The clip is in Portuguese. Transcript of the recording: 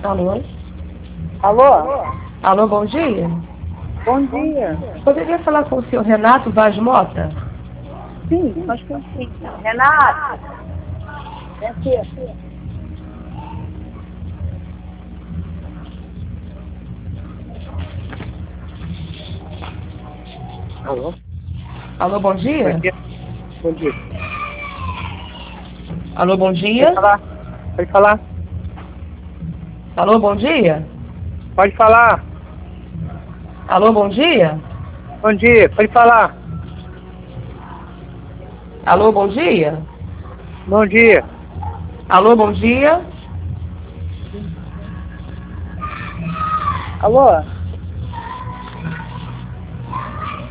Alô? Alô? Alô, bom dia. Bom dia. Poderia falar com o senhor Renato Vaz Mota? Sim, nós temos sim. Renato, vem aqui. Alô? Alô, bom Bom dia. dia. Bom dia. Alô, bom Pode dia. falar. Pode falar. Alô, bom dia. Pode falar. Alô, bom dia. Bom dia. Pode falar. Alô, bom dia. Bom dia. Alô, bom dia. Alô?